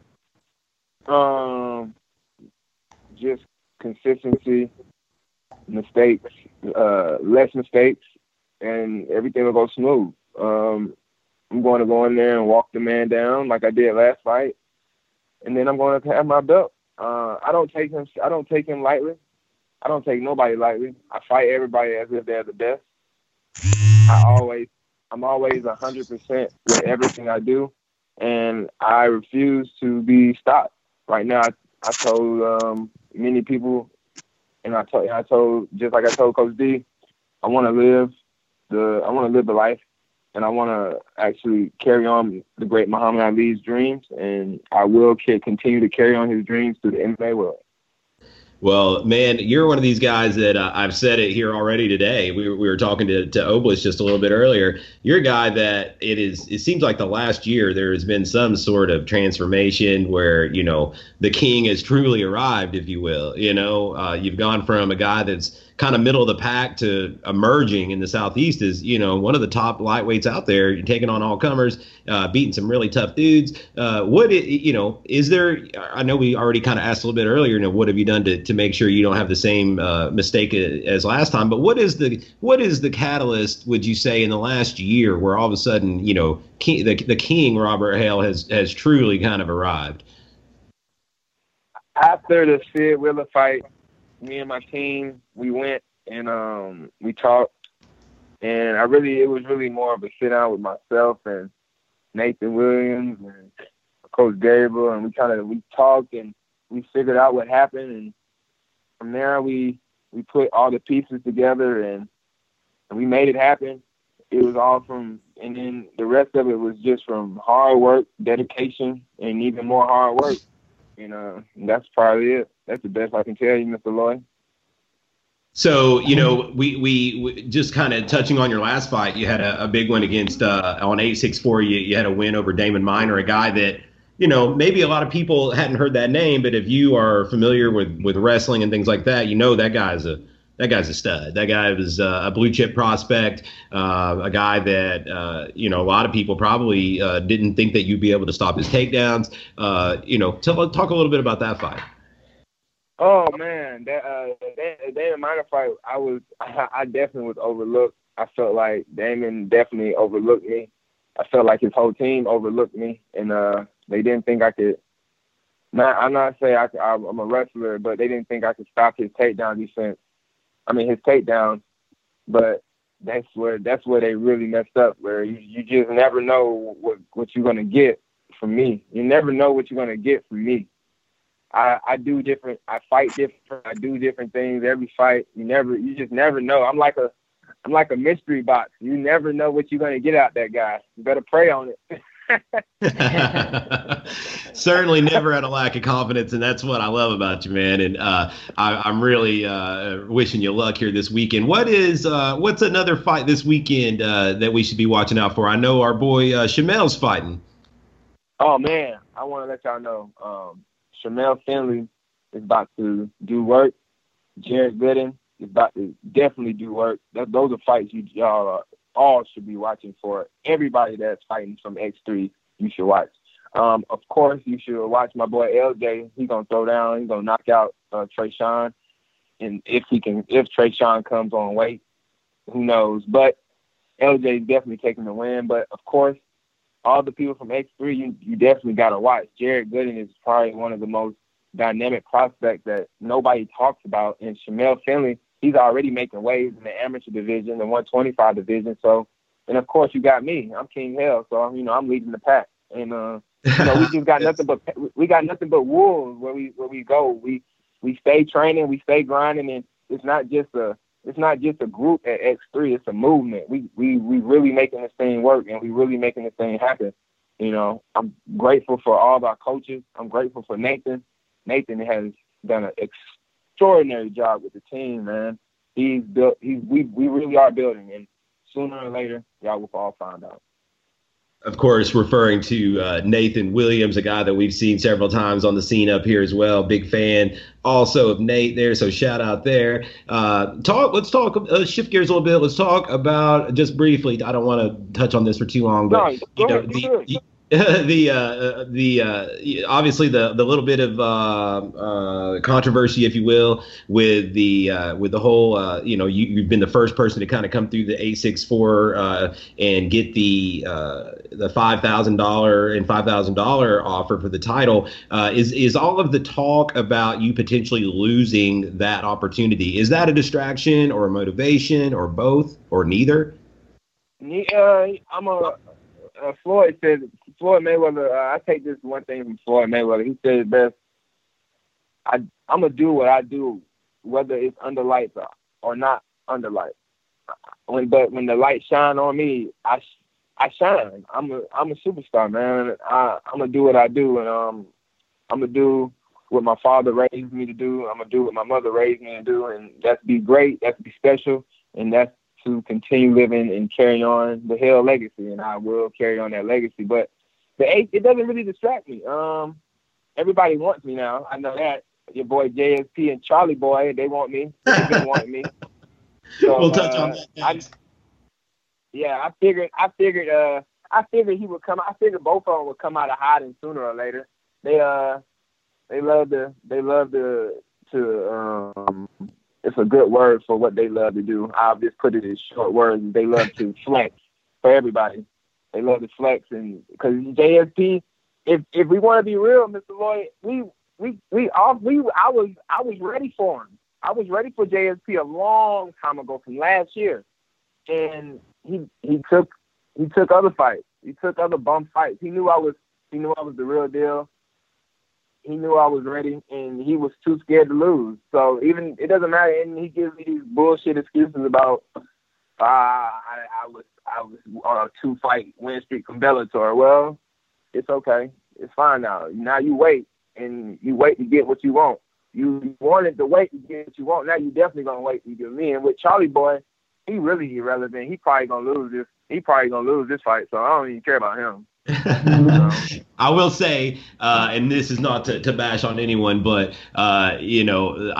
Just consistency, mistakes, less mistakes, and everything will go smooth. I'm going to go in there and walk the man down like I did last fight, and then I'm going to have my belt. I don't take him lightly. I don't take nobody lightly. I fight everybody as if they're the best. I'm always 100% with everything I do, and I refuse to be stopped. Right now, I told many people, and I told just like I told Coach D, I want to live the life and I want to actually carry on the great Muhammad Ali's dreams, and I will continue to carry on his dreams through the MMA world. Well, man, you're one of these guys that I've said it here already today. We were talking to Oblis just a little bit earlier. You're a guy that it seems like the last year there has been some sort of transformation where, you know, the king has truly arrived, if you will. You know, you've gone from a guy that's kind of middle of the pack to emerging in the Southeast as, you know, one of the top lightweights out there. You're taking on all comers, beating some really tough dudes. Is there, I know we already kind of asked a little bit earlier, you know, what have you done to make sure you don't have the same mistake as last time? But what is the catalyst, would you say, in the last year where all of a sudden, you know, the king, Robert Hale, has truly kind of arrived? After the Sid Wheeler fight, me and my team, we went and we talked, and it was really more of a sit down with myself and Nathan Williams and Coach Gabriel, and we talked and we figured out what happened, and from there we put all the pieces together and we made it happen. It was all and then the rest of it was just from hard work, dedication, and even more hard work. You know, that's probably it. That's the best I can tell you, Mr. Lloyd. So, you know, we just kind of touching on your last fight, you had a big one against on 864. You had a win over Damon Minor, a guy that, you know, maybe a lot of people hadn't heard that name, but if you are familiar with wrestling and things like that, you know that guy's a stud. That guy was a blue chip prospect, a guy that, you know, a lot of people probably didn't think that you'd be able to stop his takedowns. You know, talk a little bit about that fight. Oh man, that Damon Minor fight, I definitely was overlooked. I felt like Damon definitely overlooked me. I felt like his whole team overlooked me, and they didn't think I could. I'm not saying I'm a wrestler, but they didn't think I could stop his takedown defense. I mean his takedown, but that's where they really messed up. Where you just never know what you're gonna get from me. You never know what you're gonna get from me. I do different. I fight different. I do different things every fight. You just never know. I'm like a mystery box. You never know what you're gonna get out that guy. You better pray on it. Certainly never had a lack of confidence, and that's what I love about you, man. And I'm really wishing you luck here this weekend. What's another fight this weekend that we should be watching out for? I know our boy Shamel's fighting. Oh man, I want to let y'all know. Shamel Finley is about to do work. Jared Gooden is about to definitely do work. Those are fights y'all all should be watching for. Everybody that's fighting from X3, you should watch. Of course, you should watch my boy LJ. He's gonna throw down. He's gonna knock out Trayshawn. And if Trayshawn comes on weight, who knows? But LJ is definitely taking the win. But of course, all the people from X3, you definitely got to watch. Jared Gooden is probably one of the most dynamic prospects that nobody talks about. And Shamel Finley, he's already making waves in the amateur division, the 125 division. So, and of course, you got me. I'm King Hell, so you know I'm leading the pack. And you know we just got nothing but wolves where we go. We stay training, we stay grinding, and it's not just a group at X3. It's a movement. We really making this thing work, and we really making this thing happen. You know, I'm grateful for all of our coaches. I'm grateful for Nathan. Nathan has done an extraordinary job with the team, man. We really are building, and sooner or later, y'all will all find out. Of course, referring to Nathan Williams, a guy that we've seen several times on the scene up here as well. Big fan also of Nate there, so shout out there. Let's shift gears a little bit. Let's talk about, just briefly, I don't want to touch on this for too long, but obviously the little bit of controversy, if you will, with the whole you've been the first person to kind of come through the 864 and get the $5,000 and $5,000 offer for the title. Is all of the talk about you potentially losing that opportunity, is that a distraction or a motivation or both or neither? Floyd said, Floyd Mayweather, I take this one thing from Floyd Mayweather. He said it best. I'm going to do what I do, whether it's under lights or not under lights. But when the lights shine on me, I shine. I'm a superstar, man. I'm gonna do what I do, and I'm gonna do what my father raised me to do. I'm gonna do what my mother raised me to do, and that's to be great. That's to be special, and that's to continue living and carry on the Hell legacy. And I will carry on that legacy. But it doesn't really distract me. Everybody wants me now. I know that. Your boy JSP and Charlie Boy, they want me. They've been wanting me. So, we'll touch on that next. I figured he would come. I figured both of them would come out of hiding sooner or later. They love to it's a good word for what they love to do. I'll just put it in short words. They love to flex for everybody. They love to flex, and because JSP, if we want to be real, Mr. Lloyd, I was ready for him. I was ready for JSP a long time ago from last year, and he took other fights. He took other bum fights. He knew I was the real deal. He knew I was ready, and he was too scared to lose. So even it doesn't matter. And he gives me these bullshit excuses about I was on a 2-fight win streak from Bellator. Well, it's okay. It's fine now. Now you wait, and you wait to get what you want. You wanted to wait to get what you want. Now you definitely gonna wait to get me. And with Charlie Boy, he really irrelevant. He probably gonna lose this. He probably gonna lose this fight. So I don't even care about him. I will say, and this is not to bash on anyone, but you're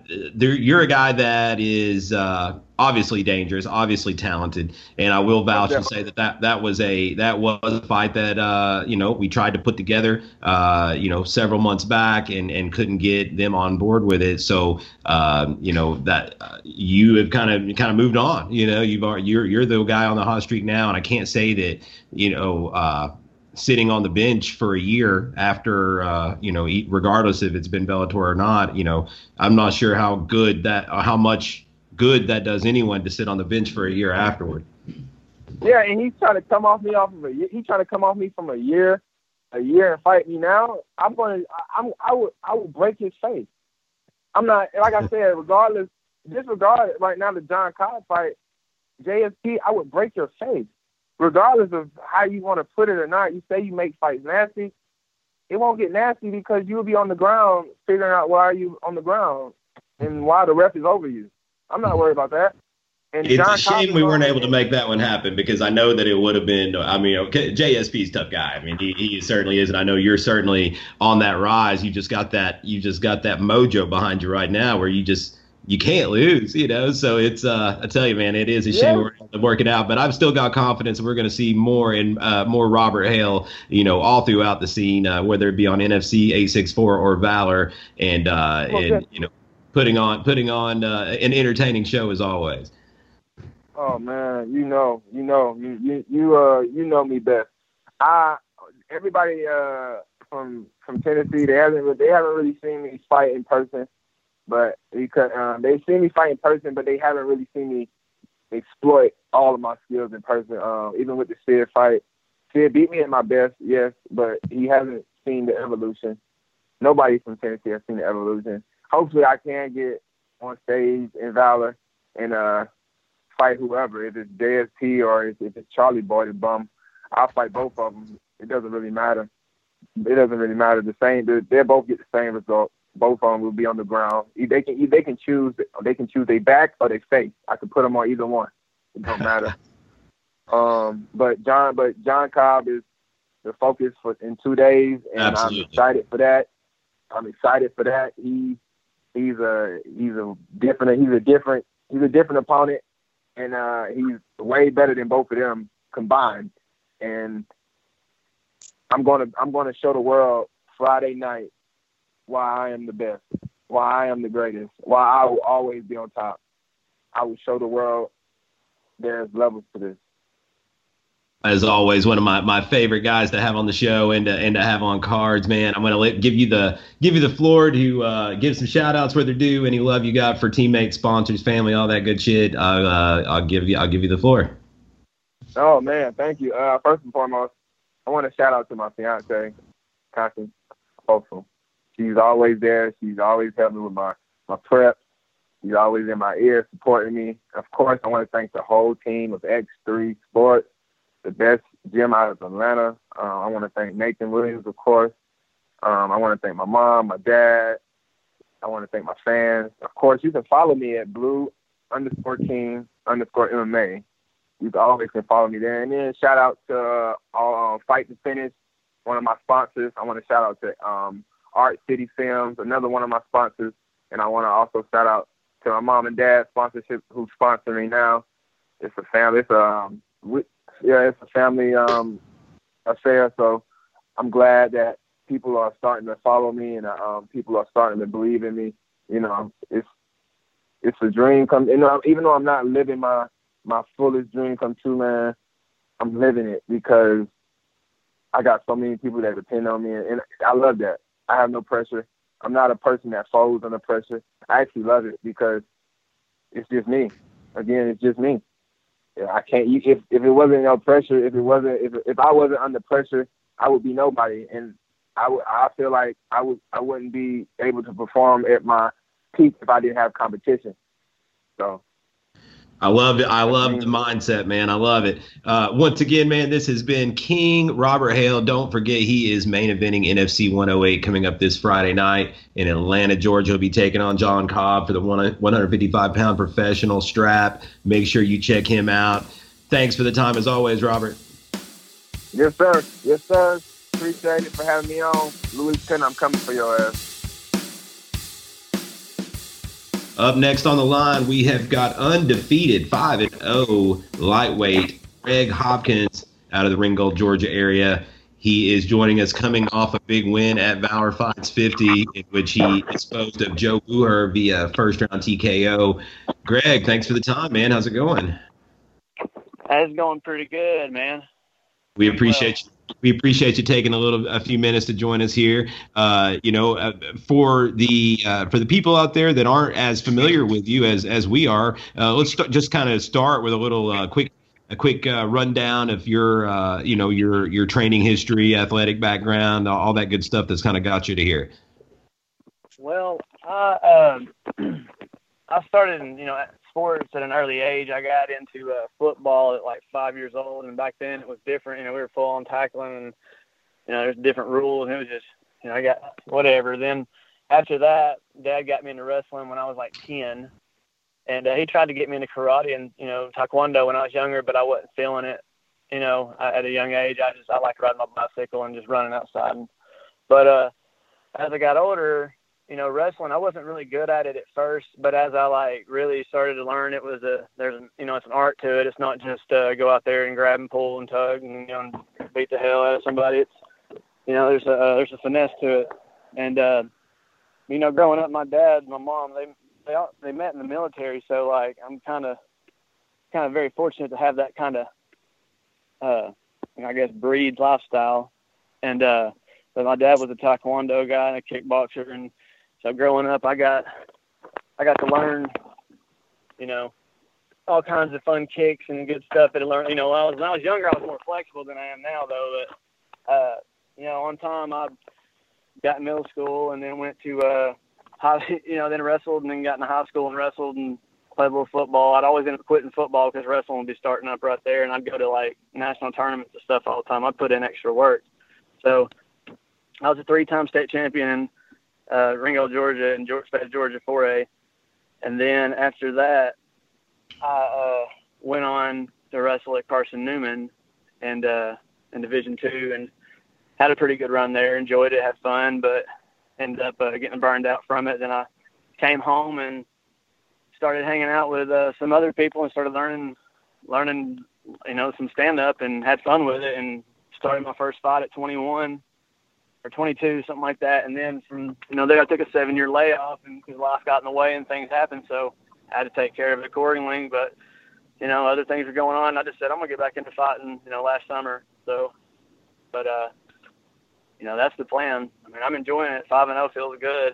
a guy that is obviously dangerous, obviously talented, and I will vouch and say that was a fight that we tried to put together several months back and couldn't get them on board with it. So that you have kind of moved on. You're the guy on the hot streak now, and I can't say that sitting on the bench for a year after regardless if it's been Bellator or not. I'm not sure how much good that does anyone to sit on the bench for a year afterward. Yeah, and he's trying to come off me from a year and fight me now. I would break his face. I'm not, like I said, disregard right now the John Cobb fight, JSP, I would break your face. Regardless of how you want to put it or not, you say you make fights nasty, it won't get nasty because you'll be on the ground figuring out why are you on the ground and why the ref is over you. I'm not worried about that. And it's a shame we weren't able to make that one happen because I know that it would have been. JSP's a tough guy. I mean, he certainly is, and I know you're certainly on that rise. You just got that mojo behind you right now, where you can't lose. So it's I tell you, man, it is a shame we're able to work it out. But I've still got confidence we're going to see more and more Robert Hale, all throughout the scene, whether it be on NFC 864 or Valor, and putting on an entertaining show as always. Oh man, you know me best. Everybody from Tennessee, they haven't really seen me fight in person, but because they've seen me fight in person, but they haven't really seen me exploit all of my skills in person. Even with the Sid fight, Sid beat me at my best, yes, but he hasn't seen the evolution. Nobody from Tennessee has seen the evolution. Hopefully I can get on stage in Valor and fight whoever. If it's JSP or if it's Charlie Boy the bum, I'll fight both of them. It doesn't really matter. The same. They both get the same result. Both of them will be on the ground. They can choose their back or their face. I can put them on either one. It don't matter. But John Cobb is the focus in 2 days, and absolutely. I'm excited for that. He's a different opponent, and he's way better than both of them combined. And I'm gonna show the world Friday night why I am the best, why I am the greatest, why I will always be on top. I will show the world there's levels to this. As always, one of my favorite guys to have on the show and to have on cards, man. I'm gonna give you the floor to give some shout outs where they're due. Any love you got for teammates, sponsors, family, all that good shit. I'll give you the floor. Oh man, thank you. First and foremost, I want to shout out to my fiance, Constance Folsom. She's always there. She's always helped me with my prep. She's always in my ear supporting me. Of course, I want to thank the whole team of X3 Sports, the best gym out of Atlanta. I want to thank Nathan Williams, of course. I want to thank my mom, my dad. I want to thank my fans. Of course, you can follow me at blue_king_MMA. You can always follow me there. And then shout out to Fight to Finish, one of my sponsors. I want to shout out to Art City Films, another one of my sponsors. And I want to also shout out to my mom and dad sponsorship who's sponsoring me now. It's a family. It's a family affair. So I'm glad that people are starting to follow me and people are starting to believe in me. You know, it's a dream come. You know, even though I'm not living my fullest dream come true, man, I'm living it because I got so many people that depend on me, and I love that. I have no pressure. I'm not a person that folds under pressure. I actually love it because it's just me. Again, it's just me. Yeah, I can't. If it wasn't no pressure, if I wasn't under pressure, I would be nobody, and I feel like I wouldn't be able to perform at my peak if I didn't have competition. So. I love it. I love the mindset, man. I love it. Once again, man, this has been King Robert Hale. Don't forget he is main eventing NFC 108 coming up this Friday night in Atlanta, Georgia. He'll be taking on John Cobb for the 155-pound professional strap. Make sure you check him out. Thanks for the time as always, Robert. Yes, sir. Yes, sir. Appreciate it for having me on. Louis Penn, I'm coming for your ass. Up next on the line, we have got undefeated 5-0 lightweight Greg Hopkins out of the Ringgold, Georgia area. He is joining us coming off a big win at Valor Fights 50, in which he disposed of Joe Buher via first-round TKO. Greg, thanks for the time, man. How's it going? It's going pretty good, man. We appreciate you. We appreciate you taking a few minutes to join us here. For the people out there that aren't as familiar with you as we are, let's just kind of start with a little quick rundown of your training history, athletic background, all that good stuff that's kind of got you to here. Well, I started in sports at an early age. I got into football at like 5 years old, and back then it was different. We were full on tackling, and there's different rules, and it was just I got whatever. Then after that, Dad got me into wrestling when I was like 10, and he tried to get me into karate and taekwondo when I was younger, but I wasn't feeling it. At a young age, I like riding my bicycle and just running outside. But as I got older, wrestling, I wasn't really good at it at first, but as I really started to learn, it's an art to it. It's not just go out there and grab and pull and tug and beat the hell out of somebody. It's there's a finesse to it. And growing up, my dad and my mom, they met in the military, so I'm kind of very fortunate to have that kind of breed lifestyle. And but my dad was a taekwondo guy and a kickboxer, and so growing up, I got to learn, all kinds of fun kicks and good stuff that I learned. When I was younger, I was more flexible than I am now, though. But on time, I got in middle school and then went to then wrestled, and then got into high school and wrestled and played a little football. I'd always end up quitting football because wrestling would be starting up right there, and I'd go to national tournaments and stuff all the time. I'd put in extra work. So I was a 3-time state champion. Ringgold, Georgia, and Georgia 4A. And then after that, I went on to wrestle at Carson Newman and in Division II, and had a pretty good run there. Enjoyed it, had fun, but ended up getting burned out from it. Then I came home and started hanging out with some other people and started learning, some stand-up, and had fun with it, and started my first fight at 21. Or 22, something like that. And then from, there I took a 7-year layoff, and because life got in the way and things happened, so I had to take care of it accordingly. But, other things were going on. I just said, I'm going to get back into fighting, last summer. So, but, that's the plan. I'm enjoying it. 5-0 feels good,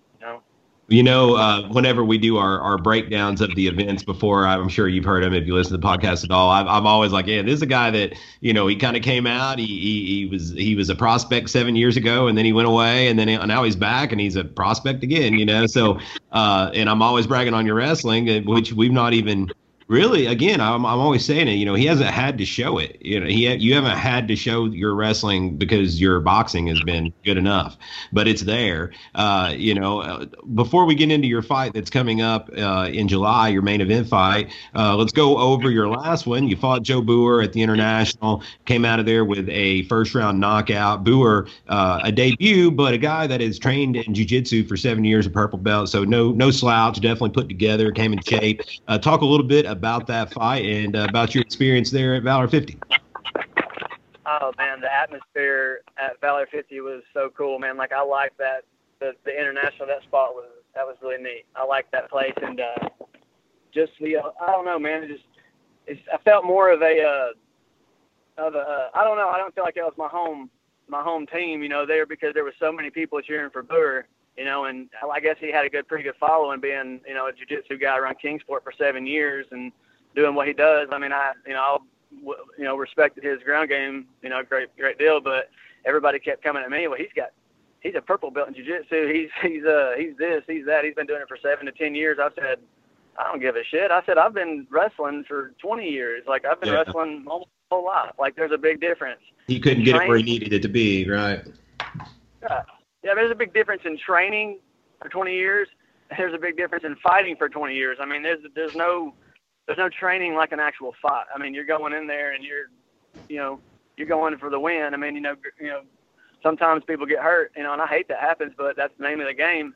Whenever we do our breakdowns of the events before, I'm sure you've heard him if you listen to the podcast at all. I'm always like, yeah, this is a guy that, he kind of came out. He was a prospect 7 years ago, and then he went away, and then now he's back, and he's a prospect again. So, and I'm always bragging on your wrestling, which we've not even Really, again, I'm always saying it. He hasn't had to show it. You haven't had to show your wrestling because your boxing has been good enough, but it's there. Before we get into your fight that's coming up in July, your main event fight, let's go over your last one. You fought Joe Boer at the International, came out of there with a first round knockout. Boer, a debut, but a guy that has trained in jiu-jitsu for 7 years, a purple belt, so no slouch, definitely put together, came in shape. Talk a little bit about that fight and about your experience there at Valor 50. Oh man, the atmosphere at Valor 50 was so cool, man. Like I like that the International, that spot was really neat. I like that place, and just I don't know, man. I felt more of a I don't know. I don't feel like it was my home team, there, because there were so many people cheering for Boer. And I guess he had pretty good following, being, a jiu-jitsu guy around Kingsport for 7 years and doing what he does. I mean, I respected his ground game, great deal, but everybody kept coming at me. Well, he's a purple belt in jiu-jitsu. He's this, he's that. He's been doing it for 7 to 10 years. I said, I don't give a shit. I said, I've been wrestling for 20 years. Like, I've been wrestling almost my whole life. Like, there's a big difference. He couldn't get it where he needed it to be, right? Yeah, there's a big difference in training for 20 years. There's a big difference in fighting for 20 years. I mean, there's no training like an actual fight. I mean, you're going in there and you're going for the win. I mean, sometimes people get hurt, and I hate that happens, but that's the name of the game,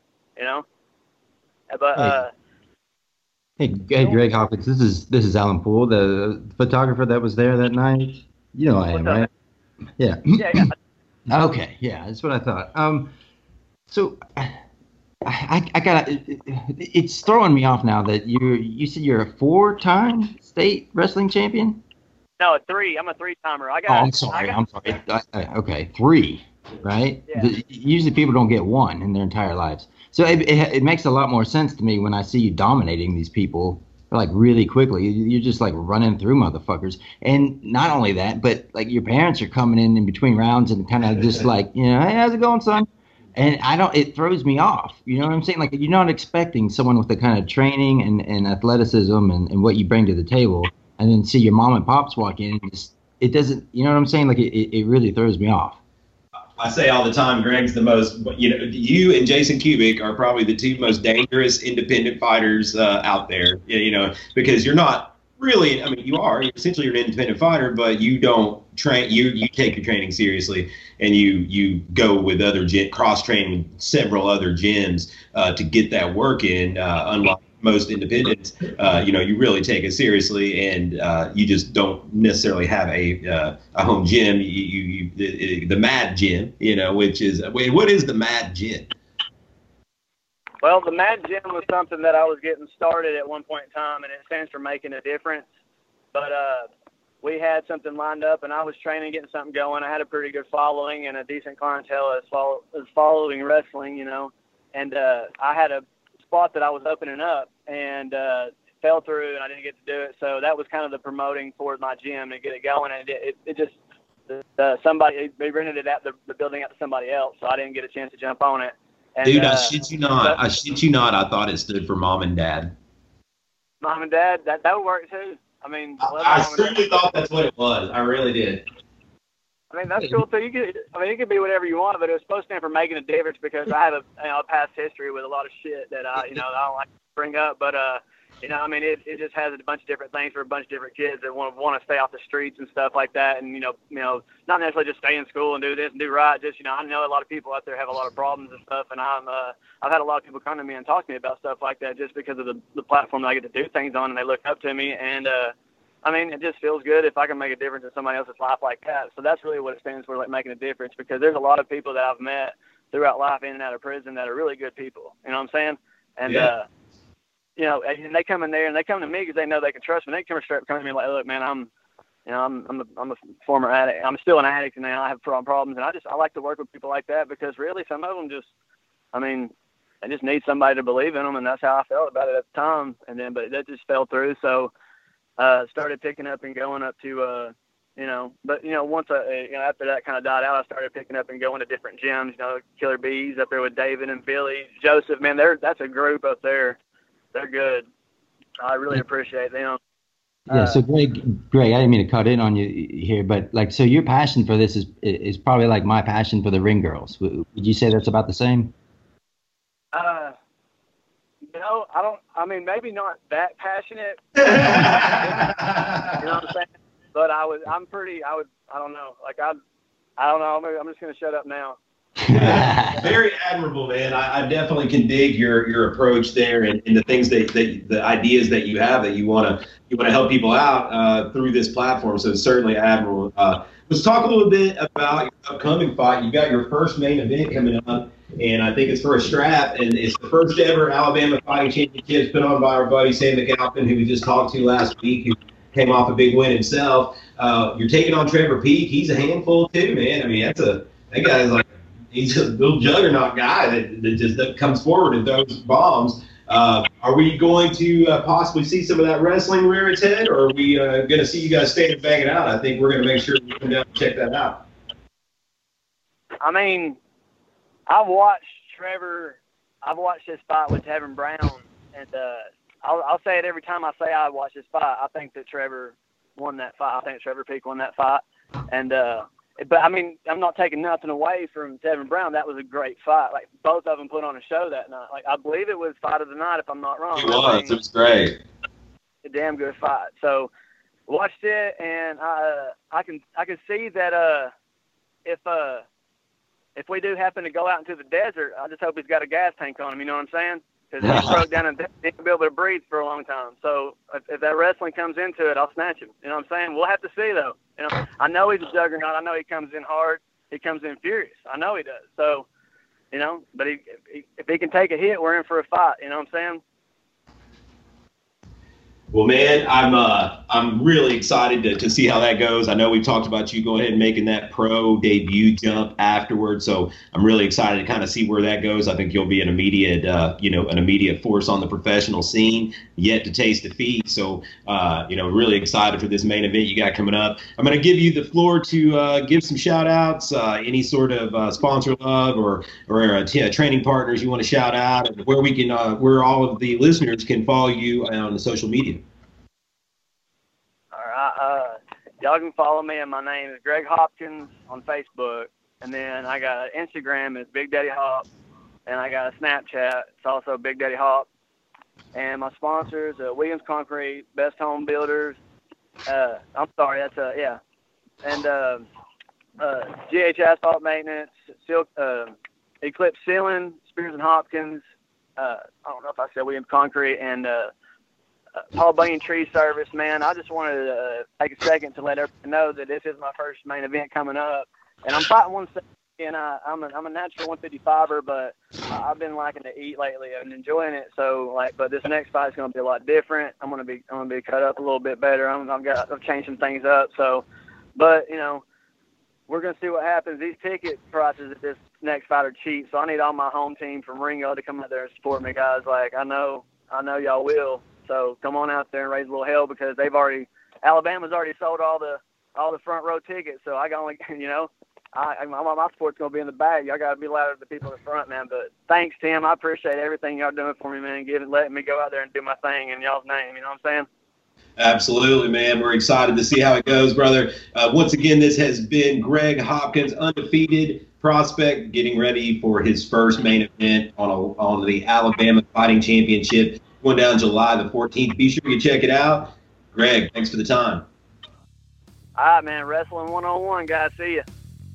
But hey, Greg Hawkins, this is Alan Poole, the photographer that was there that night. You know I am, right? Yeah. Yeah. Okay, yeah, that's what I thought. So I gotta. It's throwing me off now that you said you're a 4-time state wrestling champion. No, a 3. I'm a 3-timer. I'm sorry. Okay, 3, right? Yeah. Usually people don't get 1 in their entire lives. So it makes a lot more sense to me when I see you dominating these people like really quickly. You're just like running through motherfuckers. And not only that, but like your parents are coming in between rounds and kind of just like, hey, how's it going, son? And it throws me off. You know what I'm saying? Like, you're not expecting someone with the kind of training and athleticism and what you bring to the table, and then see your mom and pops walk in. And it doesn't, you know what I'm saying? Like, it really throws me off. I say all the time, Greg's the most, you and Jason Kubik are probably the 2 most dangerous independent fighters out there, because you're not really, I mean, you're essentially an independent fighter, but you don't train, you take your training seriously, and you go with cross-training with several other gyms to get that work in, unlike most independents. You really take it seriously, and you just don't necessarily have a home gym. The Mad Gym, which is, what is the Mad Gym? Well, the Mad Gym was something that I was getting started at one point in time, and it stands for making a difference. But we had something lined up, and I was training, getting something going. I had a pretty good following and a decent clientele as following wrestling, and I had a spot that I was opening up, and fell through, and I didn't get to do it. So that was kind of the promoting for my gym to get it going, and it just they rented it out, the building out to somebody else, so I didn't get a chance to jump on it. And, dude, I shit you not. I thought it stood for Mom and Dad. Mom and Dad, that would work too. I mean, I certainly thought that's what it was. I really did. I mean, that's cool too. It could be whatever you want, but it was supposed to stand for making a difference, because I have a past history with a lot of shit that I don't like to bring up, but it just has a bunch of different things for a bunch of different kids that want to stay off the streets and stuff like that, and not necessarily just stay in school and do this and do right. Just I know a lot of people out there have a lot of problems and stuff, and I've had a lot of people come to me and talk to me about stuff like that just because of the platform that I get to do things on, and they look up to me, and it just feels good if I can make a difference in somebody else's life like that. So that's really what it stands for, like making a difference, because there's a lot of people that I've met throughout life in and out of prison that are really good people. You know what I'm saying? And and they come in there and they come to me because they know they can trust me. They come straight to me like, look, man, I'm a former addict. I'm still an addict, and I have problems. And I like to work with people like that, because really some of them they just need somebody to believe in them. And that's how I felt about it at the time. But that just fell through. So, started picking up and going up to, once after that kind of died out, I started picking up and going to different gyms, Killer Bees up there with David and Billy, Joseph, man, that's a group up there. They're good. I really appreciate them. Yeah, so Greg, I didn't mean to cut in on you here, but like, so your passion for this is probably like my passion for the ring girls. Would you say that's about the same? No, I don't. I mean, maybe not that passionate. You know what I'm saying? But I don't know. Like I don't know. I'm just gonna shut up now. Very admirable, man. I definitely can dig your approach there and the things that the ideas that you have that you want to help people out through this platform. So it's certainly admirable. Let's talk a little bit about your upcoming fight. You got your first main event coming up, and I think it's for a strap, and it's the first ever Alabama Fighting Championships put on by our buddy Sam McAlpin, who we just talked to last week, who came off a big win himself. You're taking on Trevor Peek. He's a handful too, man. I mean, that guy's like. He's a little juggernaut guy that comes forward and throws bombs. Are we going to possibly see some of that wrestling rear its head, or are we going to see you guys stand and bang it out? I think we're going to make sure we come down and check that out. I mean, I've watched his fight with Tevin Brown, and I'll say it every time I say I watch his fight. I think that Trevor won that fight. I think Trevor Peek won that fight, and but I mean, I'm not taking nothing away from Tevin Brown. That was a great fight. Like, both of them put on a show that night. Like, I believe it was fight of the night, if I'm not wrong. It was great. A damn good fight. So watched it, and I can see that if we do happen to go out into the desert, I just hope he's got a gas tank on him. You know what I'm saying? Because he broke down and didn't be able to breathe for a long time. So if that wrestling comes into it, I'll snatch him. You know what I'm saying? We'll have to see, though. You know, I know he's a juggernaut. I know he comes in hard. He comes in furious. I know he does. So, you know, but if he can take a hit, we're in for a fight. You know what I'm saying? Well, man, I'm really excited to see how that goes. I know we've talked about you going ahead and making that pro debut jump afterwards, so I'm really excited to kind of see where that goes. I think you'll be an immediate force on the professional scene, yet to taste defeat. So, really excited for this main event you got coming up. I'm going to give you the floor to give some shout-outs, any sort of sponsor love or training partners you want to shout out, and where we can, where all of the listeners can follow you on the social media. Y'all can follow me, and my name is Greg Hopkins on Facebook, and then I got Instagram, it's Big Daddy Hop, and I got a Snapchat, it's also Big Daddy Hop, and my sponsors, Williams Concrete, Best Home Builders, and GH Asphalt Maintenance, Eclipse Ceiling, Spears and Hopkins, I don't know if I said Williams Concrete, and Paul Bunyan Tree Service, man. I just wanted to take a second to let everyone know that this is my first main event coming up, and I'm fighting 170, and I'm a natural 155er, but I've been liking to eat lately and enjoying it. So, but this next fight is going to be a lot different. I'm gonna be cut up a little bit better. I've changed some things up. So, but we're gonna see what happens. These ticket prices at this next fight are cheap, so I need all my home team from Ringo to come out there and support me, guys. Like, I know y'all will. So come on out there and raise a little hell, because Alabama's already sold all the front row tickets. So I got only, my support's gonna be in the back. Y'all gotta be louder than the people in the front, man. But thanks, Tim. I appreciate everything y'all doing for me, man. Letting me go out there and do my thing in y'all's name. You know what I'm saying? Absolutely, man. We're excited to see how it goes, brother. Once again, this has been Greg Hopkins, undefeated prospect, getting ready for his first main event on the Alabama Fighting Championship, going down July the 14th. Be sure you check it out. Greg, thanks for the time. All right, man. Wrestling 101, guys. See ya.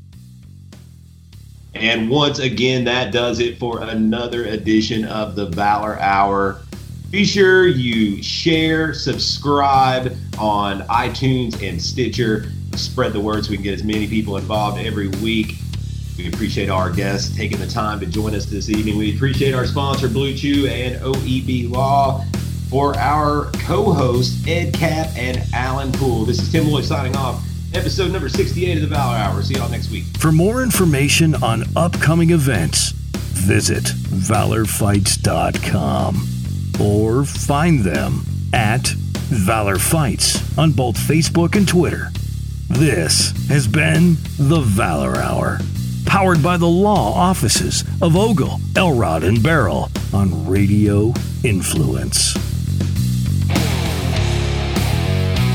And once again, that does it for another edition of the Valor Hour. Be sure you share, subscribe on iTunes and Stitcher. Spread the word so we can get as many people involved every week. We appreciate our guests taking the time to join us this evening. We appreciate our sponsor, Blue Chew and OEB Law. For our co-hosts, Ed Cap and Alan Poole, this is Tim Lloyd signing off. Episode number 68 of the Valor Hour. See y'all next week. For more information on upcoming events, visit valorfights.com or find them at Valor Fights on both Facebook and Twitter. This has been the Valor Hour, powered by the law offices of Ogle, Elrod, and Barrel on Radio Influence.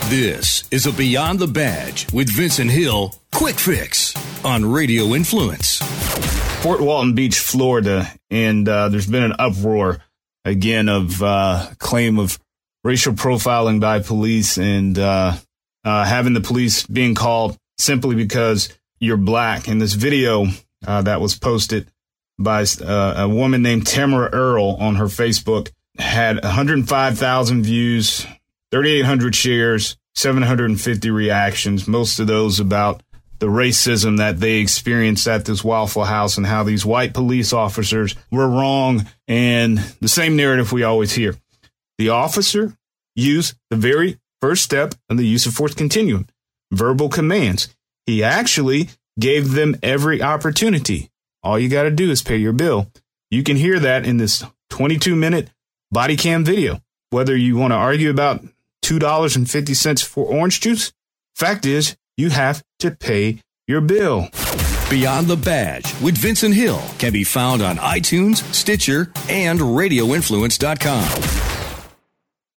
This is a Beyond the Badge with Vincent Hill Quick Fix on Radio Influence. Fort Walton Beach, Florida, and there's been an uproar again of claim of racial profiling by police and having the police being called simply because you're black. In this video that was posted by a woman named Tamara Earl on her Facebook, had 105,000 views, 3,800 shares, 750 reactions, most of those about the racism that they experienced at this Waffle House and how these white police officers were wrong, and the same narrative we always hear. The officer used the very first step in the use of force continuum, verbal commands. He actually gave them every opportunity. All you got to do is pay your bill. You can hear that in this 22-minute body cam video. Whether you want to argue about $2.50 for orange juice, fact is, you have to pay your bill. Beyond the Badge with Vincent Hill can be found on iTunes, Stitcher, and RadioInfluence.com.